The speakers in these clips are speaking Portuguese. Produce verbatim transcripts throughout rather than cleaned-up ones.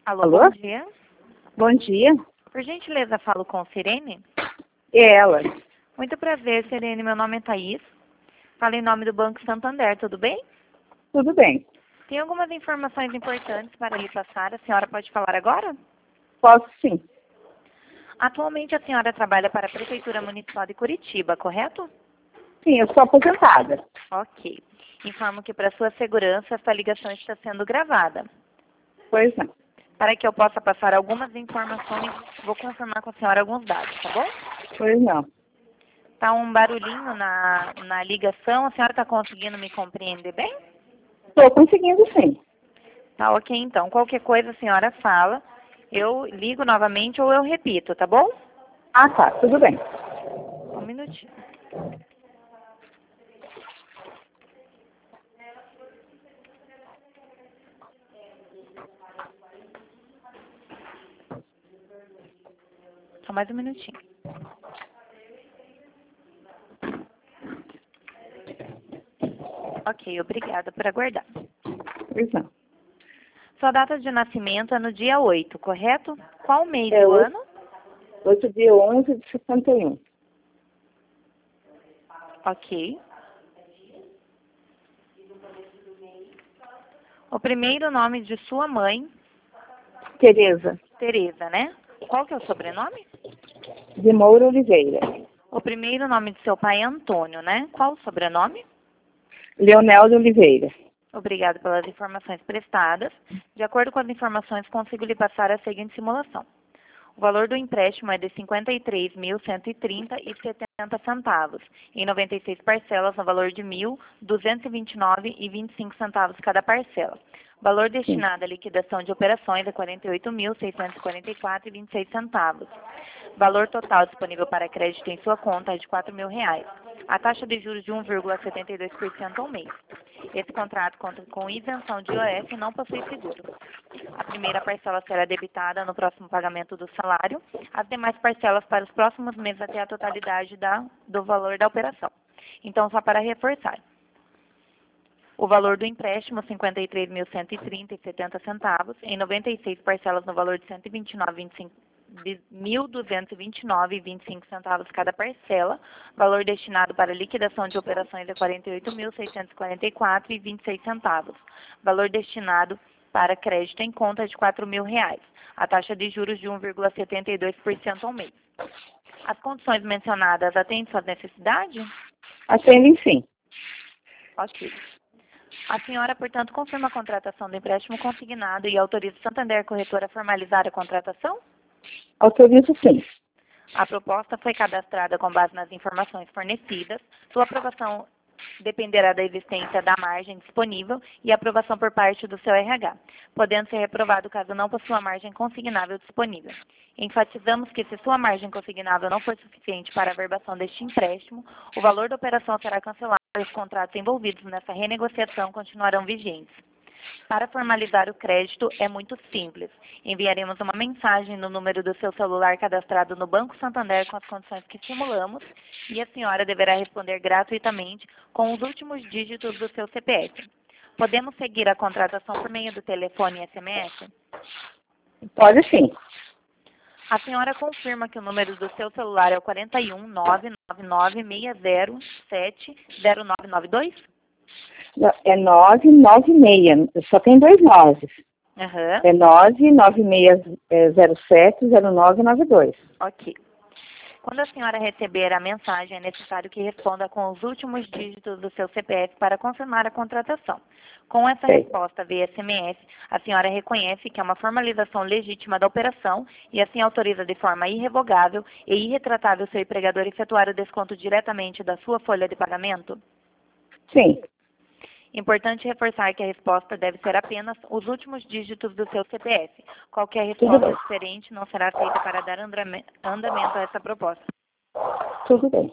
Alô, Alô? bom dia. Bom dia. Por gentileza, falo com Sirene. É ela. Muito prazer, Sirene. Meu nome é Thaís. Falo em nome do Banco Santander, tudo bem? Tudo bem. Tem algumas informações importantes para lhe passar. A senhora pode falar agora? Posso sim. Atualmente, a senhora trabalha para a Prefeitura Municipal de Curitiba, correto? Sim, eu sou aposentada. Ok. Informo que, para sua segurança, esta ligação está sendo gravada. Pois não. Para que eu possa passar algumas informações, vou confirmar com a senhora alguns dados, tá bom? Pois não. Tá um barulhinho na, na ligação. A senhora está conseguindo me compreender bem? Estou conseguindo sim. Tá ok, então. Qualquer coisa a senhora fala. Eu ligo novamente ou eu repito, tá bom? Ah, tá. Tudo bem. Um minutinho. Só mais um minutinho. Ok, obrigada por aguardar. Pois não. Sua data de nascimento é no dia oito, correto? Qual mês É do hoje, ano? hoje dia onze de sessenta e um. Ok. O primeiro nome de sua mãe, Tereza Tereza, né? Qual que é o sobrenome? de Moura Oliveira. O primeiro nome de seu pai é Antônio, né? Qual o sobrenome? Leonel de Oliveira. Obrigada pelas informações prestadas. De acordo com as informações, consigo lhe passar a seguinte simulação. O valor do empréstimo é de cinquenta e três mil cento e trinta e setenta centavos, em noventa e seis parcelas no valor de mil duzentos e vinte e nove e vinte e cinco centavos cada parcela. O valor destinado à liquidação de operações é quarenta e oito mil seiscentos e quarenta e quatro e vinte e seis centavos. Valor total disponível para crédito em sua conta é de quatro mil reais. A taxa de juros de um vírgula setenta e dois por cento ao mês. Esse contrato conta com isenção de I O F e não possui seguro. A primeira parcela será debitada no próximo pagamento do salário, as demais parcelas para os próximos meses até a totalidade da, do valor da operação. Então, só para reforçar. O valor do empréstimo, cinquenta e três mil cento e trinta e setenta centavos, em noventa e seis parcelas no valor de cento e vinte e nove vírgula vinte e cinco de mil duzentos e vinte e nove vírgula vinte e cinco centavos cada parcela. Valor destinado para liquidação de operações é quarenta e oito mil seiscentos e quarenta e quatro vírgula vinte e seis centavos. Valor destinado para crédito em conta é de quatro mil reais. A taxa de juros de um vírgula setenta e dois por cento ao mês. As condições mencionadas atendem suas necessidades? Atendem sim. Ok. A senhora, portanto, confirma a contratação do empréstimo consignado e autoriza o Santander Corretora a formalizar a contratação? Autorizo sim. A proposta foi cadastrada com base nas informações fornecidas. Sua aprovação dependerá da existência da margem disponível e aprovação por parte do seu R H, podendo ser reprovado caso não possua margem consignável disponível. Enfatizamos que, se sua margem consignável não for suficiente para a verbação deste empréstimo, o valor da operação será cancelado e os contratos envolvidos nessa renegociação continuarão vigentes. Para formalizar o crédito é muito simples. Enviaremos uma mensagem no número do seu celular cadastrado no Banco Santander com as condições que simulamos e a senhora deverá responder gratuitamente com os últimos dígitos do seu C P F. Podemos seguir a contratação por meio do telefone e S M S? Pode sim. A senhora confirma que o número do seu celular é o quatro um nove nove nove seis zero sete zero nove nove dois? É nove nove seis. Só tem dois noves. Uhum. É nove nove seis zero sete zero nove nove dois. Ok. Quando a senhora receber a mensagem, é necessário que responda com os últimos dígitos do seu C P F para confirmar a contratação. Com essa Sei. resposta via S M S, a senhora reconhece que é uma formalização legítima da operação e assim autoriza de forma irrevogável e irretratável seu empregador efetuar o desconto diretamente da sua folha de pagamento? Sim. Importante reforçar que a resposta deve ser apenas os últimos dígitos do seu C P F. Qualquer Tudo resposta bem. diferente não será aceita para dar andrame- andamento a essa proposta. Tudo bem.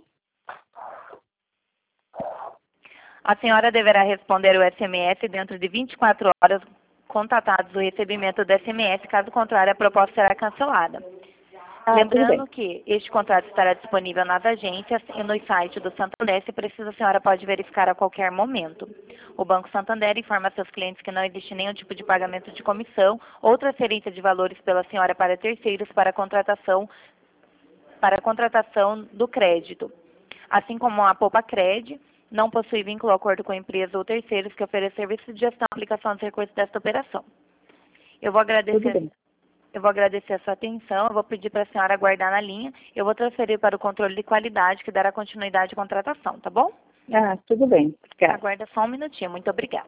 A senhora deverá responder o S M S dentro de vinte e quatro horas contatados o recebimento do S M S, caso contrário a proposta será cancelada. Ah, Lembrando que este contrato estará disponível nas agências e no site do Santander. Se precisa, a senhora pode verificar a qualquer momento. O Banco Santander informa a seus clientes que não existe nenhum tipo de pagamento de comissão ou transferência de valores pela senhora para terceiros para a contratação, para a contratação do crédito. Assim como a Poupa Cred não possui vínculo ou acordo com empresas ou terceiros que ofereçam serviços de gestão e aplicação dos recursos desta operação. Eu vou agradecer... Eu vou agradecer a sua atenção, eu vou pedir para a senhora aguardar na linha, eu vou transferir para o controle de qualidade, que dará continuidade à contratação, tá bom? Ah, tudo bem. Obrigada. Aguarda só um minutinho, muito obrigada.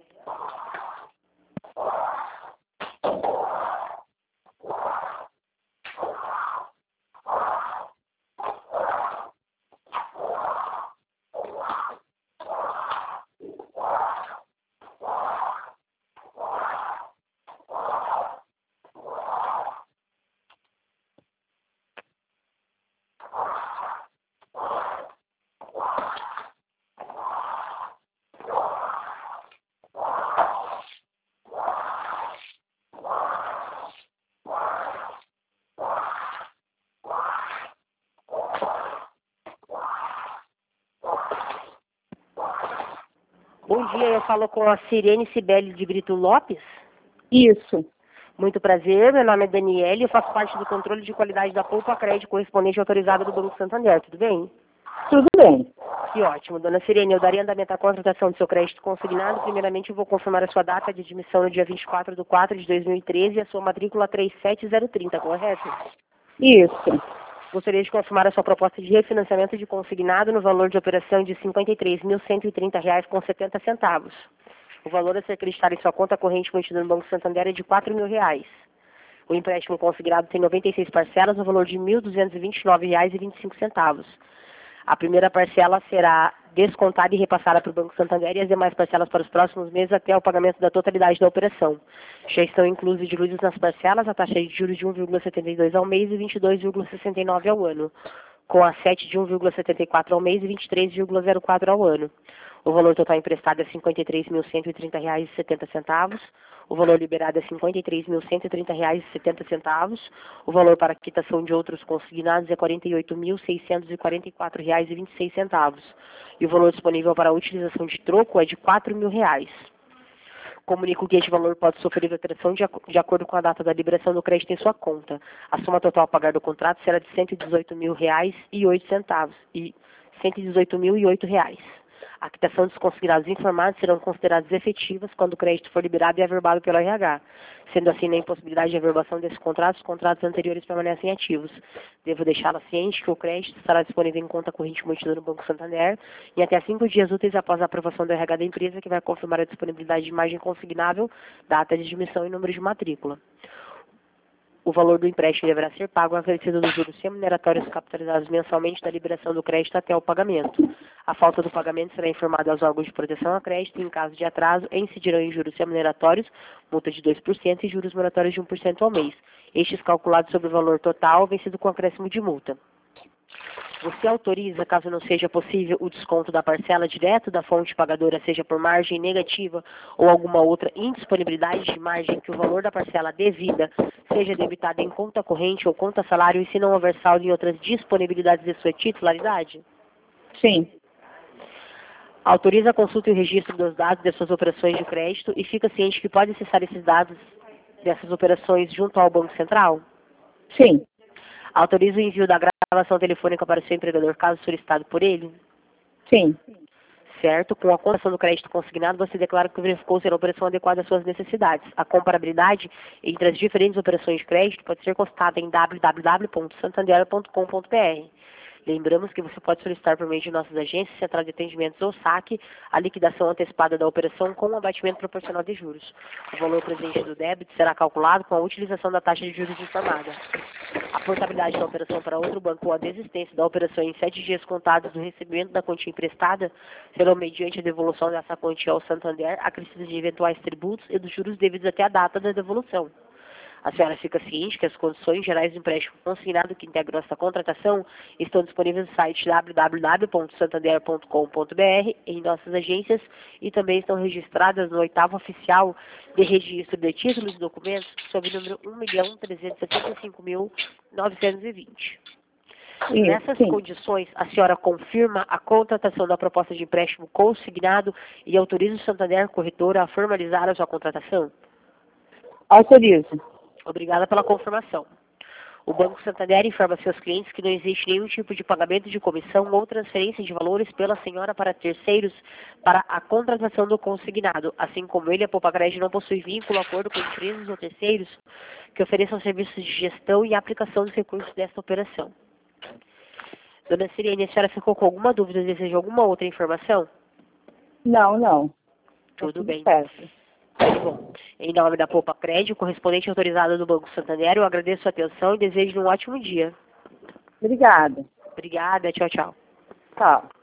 Bom dia, eu falo com a Sirene Cibele de Brito Lopes. Isso. Muito prazer, meu nome é Daniele, eu faço parte do controle de qualidade da Poupa Cred, correspondente autorizada do Banco Santander, tudo bem? Tudo bem. Que ótimo, dona Sirene, eu daria andamento à contratação do seu crédito consignado. Primeiramente, eu vou confirmar a sua data de admissão no dia vinte e quatro de quatro de dois mil e treze e a sua matrícula três sete zero três zero, correto? Isso. Gostaria de confirmar a sua proposta de refinanciamento de consignado no valor de operação de cinquenta e três mil cento e trinta reais com setenta centavos. O valor a ser acreditado em sua conta corrente mantida no Banco Santander é de quatro mil reais. O empréstimo consignado tem noventa e seis parcelas no valor de mil duzentos e vinte e nove reais e vinte e cinco centavos. A primeira parcela será descontada e repassada para o Banco Santander e as demais parcelas para os próximos meses até o pagamento da totalidade da operação. Já estão inclusos e diluídos nas parcelas a taxa de juros de um vírgula setenta e dois ao mês e vinte e dois vírgula sessenta e nove ao ano, com a sete de um vírgula setenta e quatro ao mês e vinte e três vírgula zero quatro ao ano. O valor total emprestado é cinquenta e três mil cento e trinta reais e setenta centavos. O valor liberado é cinquenta e três mil cento e trinta reais e setenta centavos. O valor para quitação de outros consignados é quarenta e oito mil seiscentos e quarenta e quatro reais e vinte e seis centavos. E o valor disponível para a utilização de troco é de quatro mil reais. Comunico que este valor pode sofrer alteração de, ac de acordo com a data da liberação do crédito em sua conta. A soma total a pagar do contrato será de cento e dezoito mil reais e oito centavos e cento e dezoito mil e oito reais. A quitação dos consignados informados serão consideradas efetivas quando o crédito for liberado e averbado pelo R H. Sendo assim, na impossibilidade de averbação desses contratos, os contratos anteriores permanecem ativos. Devo deixá-la ciente que o crédito estará disponível em conta corrente mantida no Banco Santander em até cinco dias úteis após a aprovação do R H da empresa, que vai confirmar a disponibilidade de imagem consignável, data de admissão e número de matrícula. O valor do empréstimo deverá ser pago acrescido dos juros remuneratórios capitalizados mensalmente da liberação do crédito até o pagamento. A falta do pagamento será informada aos órgãos de proteção a crédito e, em caso de atraso, incidirão em juros remuneratórios, multa de dois por cento e juros moratórios de um por cento ao mês. Estes calculados sobre o valor total, vencido com acréscimo de multa. Você autoriza, caso não seja possível, o desconto da parcela direto da fonte pagadora, seja por margem negativa ou alguma outra indisponibilidade de margem, que o valor da parcela devida seja debitado em conta corrente ou conta salário e se não houver saldo em outras disponibilidades de sua titularidade? Sim. Autoriza a consulta e o registro dos dados de suas operações de crédito e fica ciente que pode acessar esses dados dessas operações junto ao Banco Central? Sim. Autoriza o envio da gravação telefônica para o seu empregador, caso solicitado por ele? Sim. Certo. Com a concessão do crédito consignado, você declara que verificou ser a operação adequada às suas necessidades. A comparabilidade entre as diferentes operações de crédito pode ser consultada em w w w ponto santander ponto com ponto b r. Lembramos que você pode solicitar por meio de nossas agências, central de atendimentos ou saque, a liquidação antecipada da operação com um abatimento proporcional de juros. O valor presente do débito será calculado com a utilização da taxa de juros informada. A portabilidade da operação para outro banco ou a desistência da operação em sete dias contados do recebimento da quantia emprestada serão mediante a devolução dessa quantia ao Santander, acrescidas de eventuais tributos e dos juros devidos até a data da devolução. A senhora fica ciente que as condições gerais do empréstimo consignado que integram esta contratação estão disponíveis no site w w w ponto santander ponto com ponto b r, em nossas agências, e também estão registradas no oitavo oficial de registro de títulos e documentos sob o número um milhão trezentos e setenta e cinco mil novecentos e vinte. Isso, Nessas sim. condições, a senhora confirma a contratação da proposta de empréstimo consignado e autoriza o Santander Corretora a formalizar a sua contratação? Autorizo. Obrigada pela confirmação. O Banco Santander informa seus clientes que não existe nenhum tipo de pagamento de comissão ou transferência de valores pela senhora para terceiros para a contratação do consignado. Assim como ele, a Popacred não possui vínculo, acordo com empresas ou terceiros que ofereçam serviços de gestão e aplicação dos recursos desta operação. Dona Sirene, a senhora ficou com alguma dúvida ou deseja alguma outra informação? Não, não. Tudo Tudo bem. certo. Muito bom. Em nome da Popacred, o correspondente autorizado do Banco Santander, eu agradeço a atenção e desejo um ótimo dia. Obrigada. Obrigada, tchau, tchau. Tchau.